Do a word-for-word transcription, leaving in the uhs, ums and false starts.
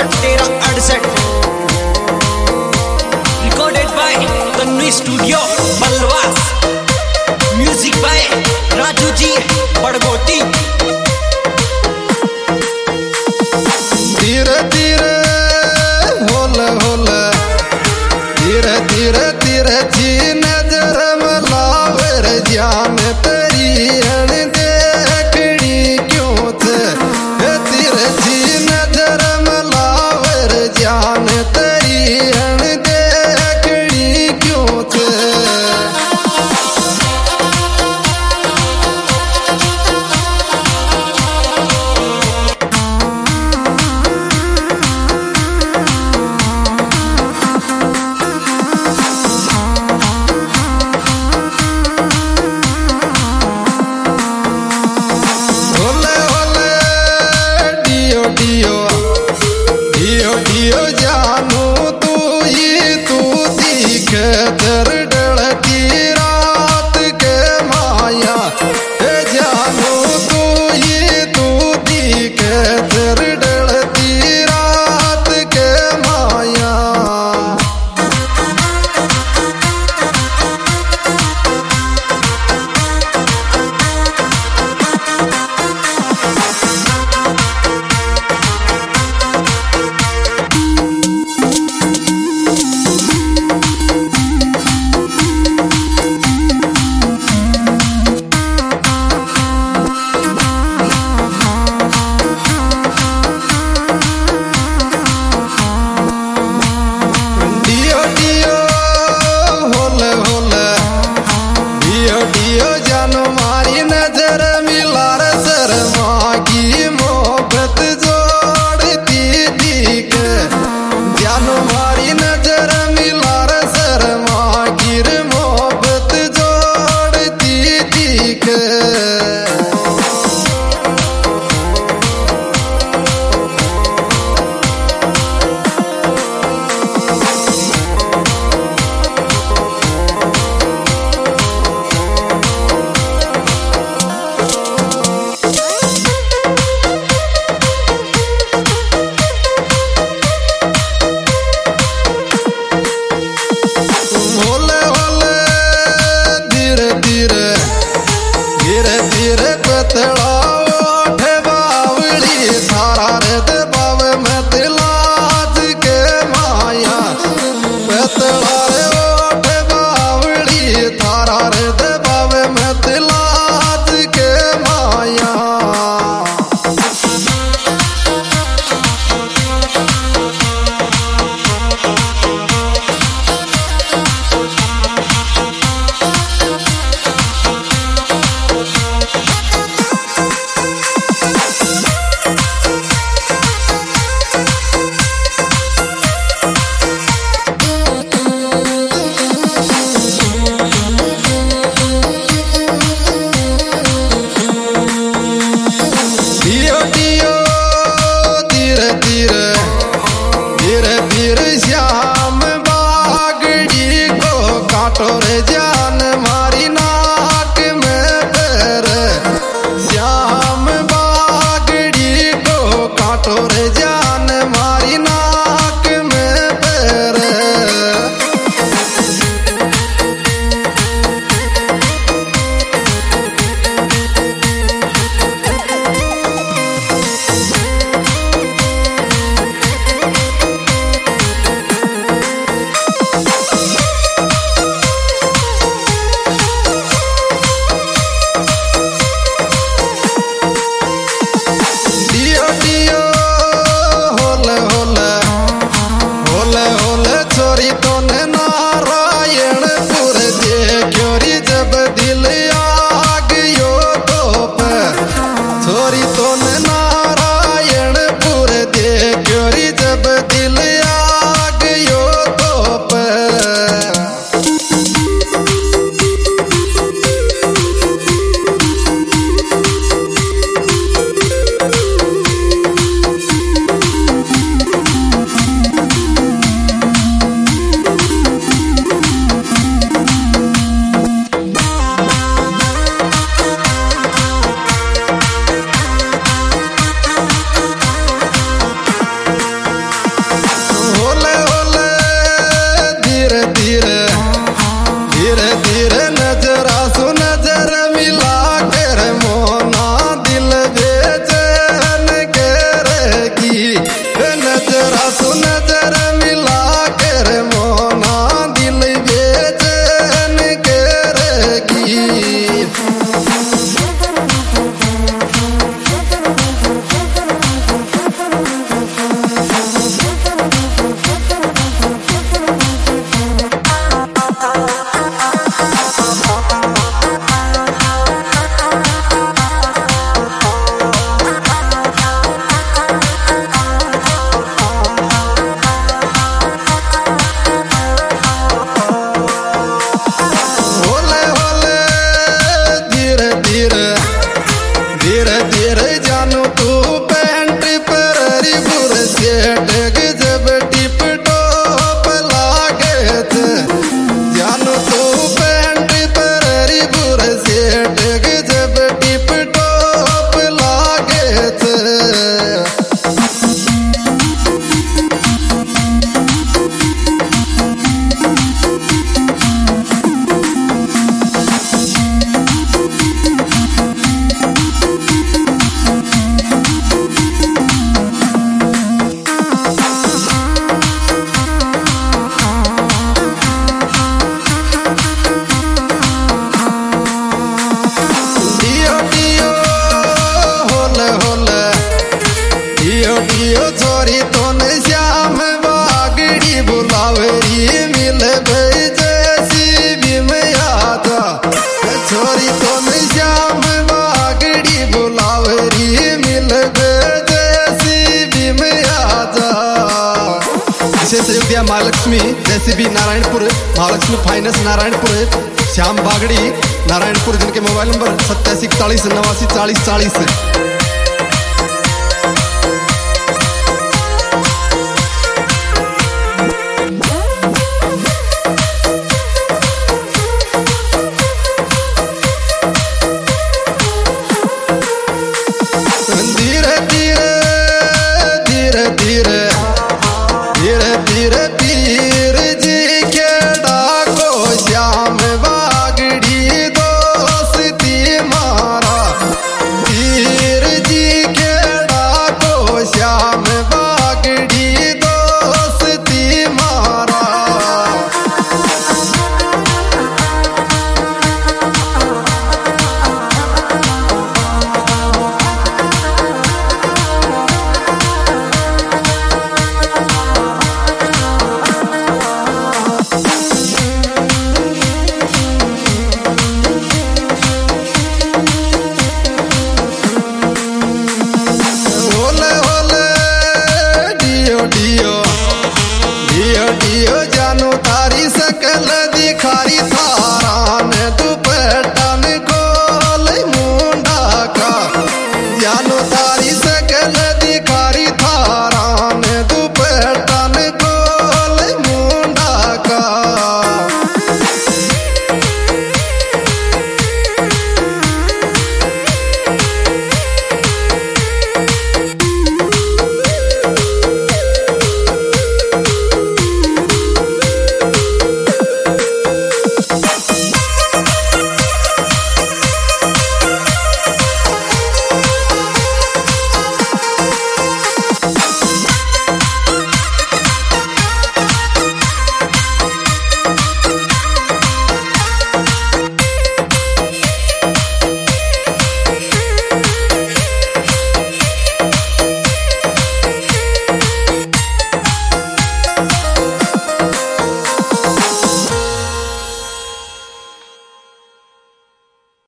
चौसठ तेरह अड़सठ। Recorded by Tanvi studio Balwas. Music by Raju ji Badgoti. धीरे धीरे होले होले धीरे धीरे धीरे जी नजर मिलावे रे जान तेरी अण देखनी क्यों थे। धीरे जी नजर मिलावे रे जान तेरी अण देखनी क्यों थे। डियो डियो जानू तू ही तू दिख दर डलती रात के माया। जानू तू ही तू दिख दर डलती रात के माया। डियो जानो मारी नजर मिलार शर्मा की मोहब्बत जोड़ती दिख। जानो मारी नजर मिलार शर्मा की मोहब्बत जोड़ती दिख। धीरे धीरे पतला ओठ बावली थारा रे दबाव में दिलाज के माया। पतला रे ओठ बावली थारा रे दबाव में दिलाज के माया। डियो डियो धीरे धीरे धीरे धीरे श्याम बागड़ी को काटो रे जान मारी नाक में पैर। श्याम बागड़ी को काटो रे जान मारी नाक में पैर। डियो डियो होले होले होले होले छोरी तोने नारायणपुर देखो री जब दिल आग यो तो पे। छोरी तोने नारायणपुर देखो री जब दिल आग यो तो पे। सुरेश अयोध्या महालक्ष्मी जैसीबी नारायणपुर, महालक्ष्मी फाइनेंस नारायणपुर, श्याम बागड़ी नारायणपुर, जिनके मोबाइल नंबर सत्तासी इकतालीस नवासी चालीस चालीस। धीरे धीरे धीरे धीरे धीरे धीरे पीर जी के डाको श्याम बागड़ी दोस्ती मारा, पीर जी के डाको श्याम बागड़ी दोस्ती मारा। डियो डियो जानो तारी सकल दिखारी था।